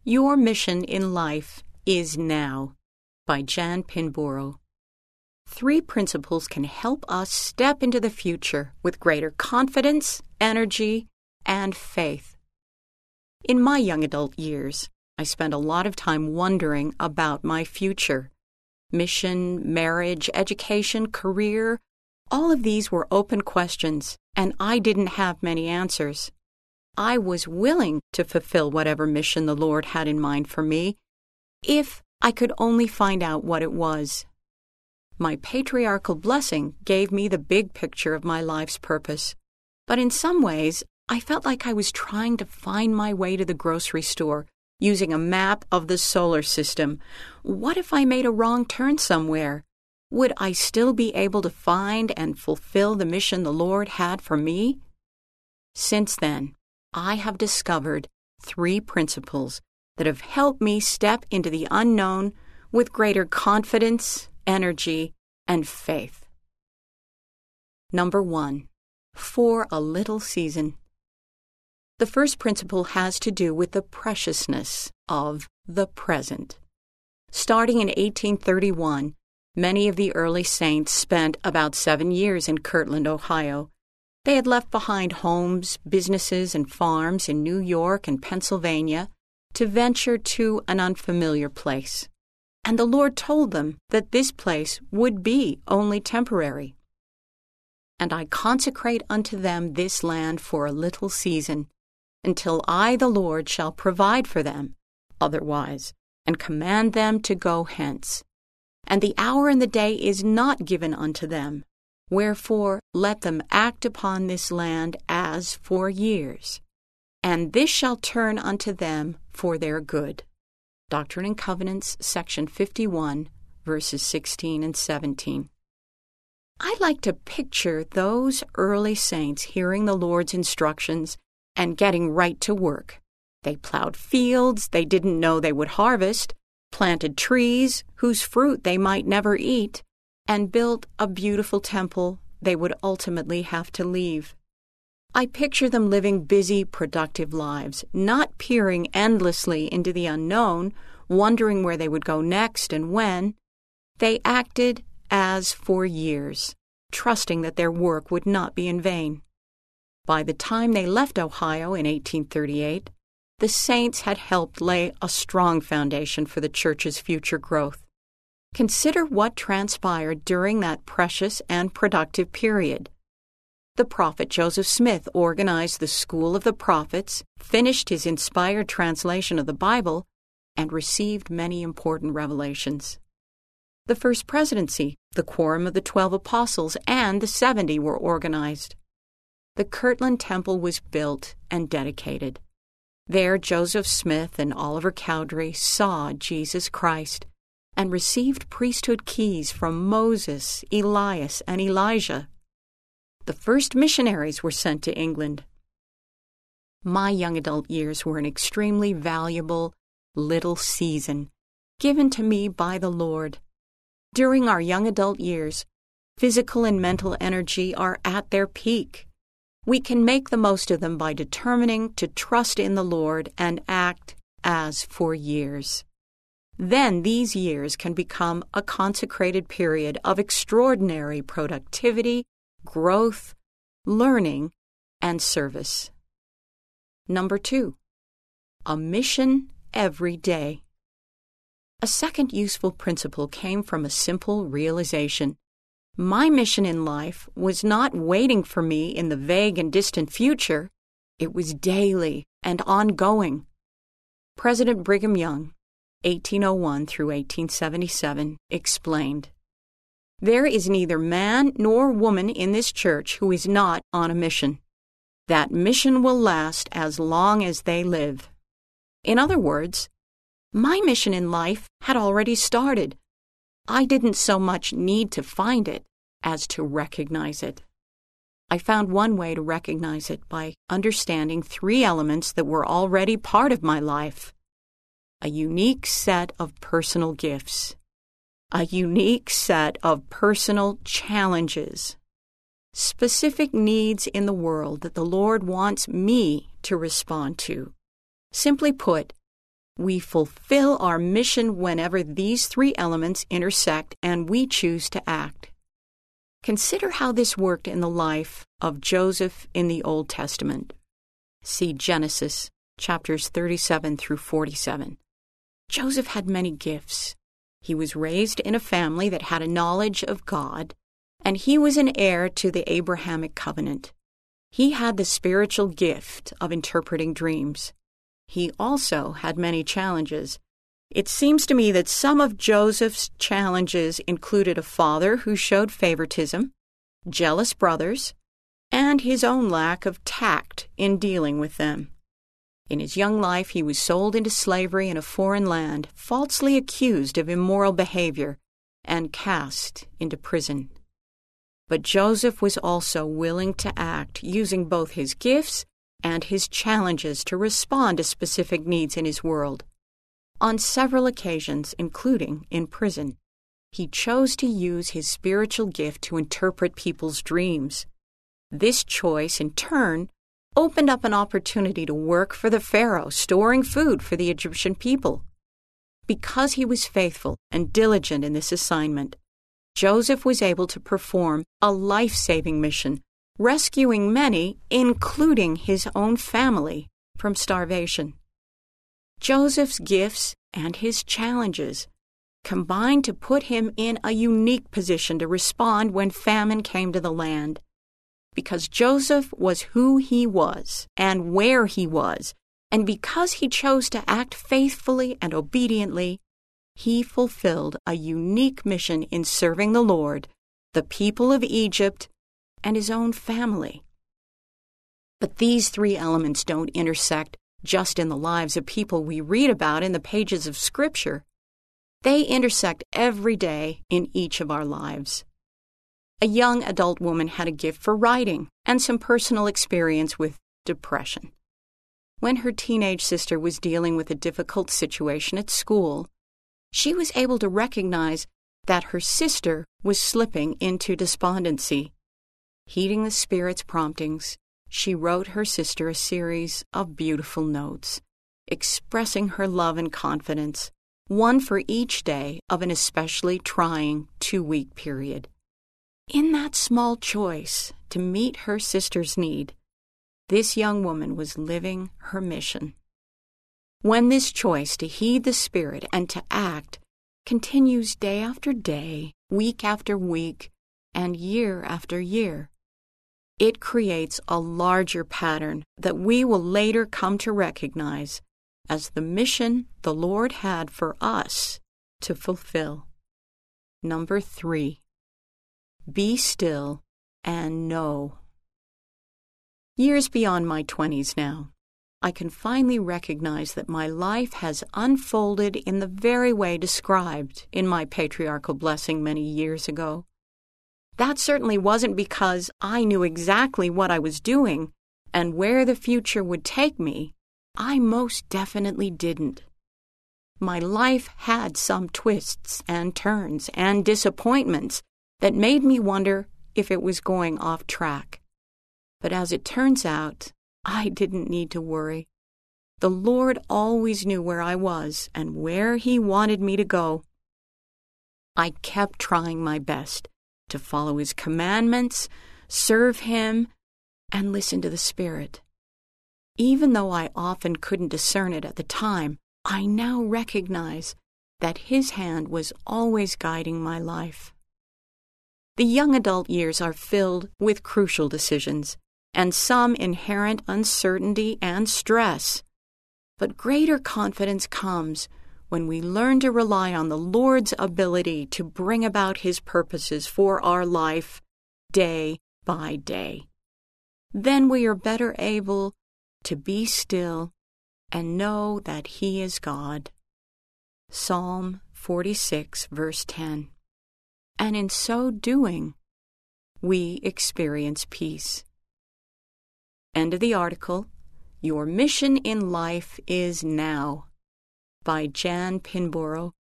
Your Mission in Life is Now by Jan Pinborough. 3 principles can help us step into the future with greater confidence, energy, and faith. In my young adult years, I spent a lot of time wondering about my future. Mission, marriage, education, career, all of these were open questions, and I didn't have many answers. I was willing to fulfill whatever mission the Lord had in mind for me, if I could only find out what it was. My patriarchal blessing gave me the big picture of my life's purpose, but in some ways, I felt like I was trying to find my way to the grocery store using a map of the solar system. What if I made a wrong turn somewhere? Would I still be able to find and fulfill the mission the Lord had for me? Since then, I have discovered 3 principles that have helped me step into the unknown with greater confidence, energy, and faith. Number 1, for a little season. The first principle has to do with the preciousness of the present. Starting in 1831, many of the early saints spent about 7 years in Kirtland, Ohio. They had left behind homes, businesses, and farms in New York and Pennsylvania to venture to an unfamiliar place. And the Lord told them that this place would be only temporary. And I consecrate unto them this land for a little season, until I, the Lord, shall provide for them otherwise, and command them to go hence. And the hour and the day is not given unto them. Wherefore let them act upon this land as for years, and this shall turn unto them for their good. Doctrine and Covenants, section 51, verses 16 and 17. I like to picture those early saints hearing the Lord's instructions and getting right to work. They plowed fields they didn't know they would harvest, planted trees whose fruit they might never eat, and built a beautiful temple they would ultimately have to leave. I picture them living busy, productive lives, not peering endlessly into the unknown, wondering where they would go next and when. They acted as for years, trusting that their work would not be in vain. By the time they left Ohio in 1838, the saints had helped lay a strong foundation for the church's future growth. Consider what transpired during that precious and productive period. The prophet Joseph Smith organized the School of the Prophets, finished his inspired translation of the Bible, and received many important revelations. The First Presidency, the Quorum of the 12 Apostles, and the 70 were organized. The Kirtland Temple was built and dedicated. There Joseph Smith and Oliver Cowdery saw Jesus Christ and received priesthood keys from Moses, Elias, and Elijah. The first missionaries were sent to England. My young adult years were an extremely valuable little season given to me by the Lord. During our young adult years, physical and mental energy are at their peak. We can make the most of them by determining to trust in the Lord and act as for years. Then these years can become a consecrated period of extraordinary productivity, growth, learning, and service. Number 2, a mission every day. A second useful principle came from a simple realization. My mission in life was not waiting for me in the vague and distant future. It was daily and ongoing. President Brigham Young, 1801 through 1877, explained, "There is neither man nor woman in this church who is not on a mission. That mission will last as long as they live." In other words, my mission in life had already started. I didn't so much need to find it as to recognize it. I found one way to recognize it by understanding 3 elements that were already part of my life. A unique set of personal gifts, a unique set of personal challenges, specific needs in the world that the Lord wants me to respond to. Simply put, We fulfill our mission whenever these three elements intersect and we choose to act. Consider how this worked in the life of Joseph in the Old Testament. See Genesis chapters 37 through 47. Joseph had many gifts. He was raised in a family that had a knowledge of God, and he was an heir to the Abrahamic covenant. He had the spiritual gift of interpreting dreams. He also had many challenges. It seems to me that some of Joseph's challenges included a father who showed favoritism, jealous brothers, and his own lack of tact in dealing with them. In his young life, he was sold into slavery in a foreign land, falsely accused of immoral behavior, and cast into prison. But Joseph was also willing to act, using both his gifts and his challenges to respond to specific needs in his world. On several occasions, including in prison, he chose to use his spiritual gift to interpret people's dreams. This choice, in turn, opened up an opportunity to work for the Pharaoh, storing food for the Egyptian people. Because he was faithful and diligent in this assignment, Joseph was able to perform a life-saving mission, rescuing many, including his own family, from starvation. Joseph's gifts and his challenges combined to put him in a unique position to respond when famine came to the land. Because Joseph was who he was and where he was, and because he chose to act faithfully and obediently, he fulfilled a unique mission in serving the Lord, the people of Egypt, and his own family. But these three elements don't intersect just in the lives of people we read about in the pages of Scripture. They intersect every day in each of our lives. A young adult woman had a gift for writing and some personal experience with depression. When her teenage sister was dealing with a difficult situation at school, she was able to recognize that her sister was slipping into despondency. Heeding the Spirit's promptings, she wrote her sister a series of beautiful notes, expressing her love and confidence, one for each day of an especially trying 2-week period. In that small choice to meet her sister's need, this young woman was living her mission. When this choice to heed the Spirit and to act continues day after day, week after week, and year after year, it creates a larger pattern that we will later come to recognize as the mission the Lord had for us to fulfill. Number 3, be still and know. Years beyond my 20s now, I can finally recognize that my life has unfolded in the very way described in my patriarchal blessing many years ago. That certainly wasn't because I knew exactly what I was doing and where the future would take me. I most definitely didn't. My life had some twists and turns and disappointments that made me wonder if it was going off track. But as it turns out, I didn't need to worry. The Lord always knew where I was and where He wanted me to go. I kept trying my best to follow His commandments, serve Him, and listen to the Spirit. Even though I often couldn't discern it at the time, I now recognize that His hand was always guiding my life. The young adult years are filled with crucial decisions and some inherent uncertainty and stress. But greater confidence comes when we learn to rely on the Lord's ability to bring about His purposes for our life day by day. Then we are better able to be still and know that He is God. Psalm 46, verse 10. And in so doing, we experience peace. End of the article. Your Mission in Life is Now, by Jan Pinborough,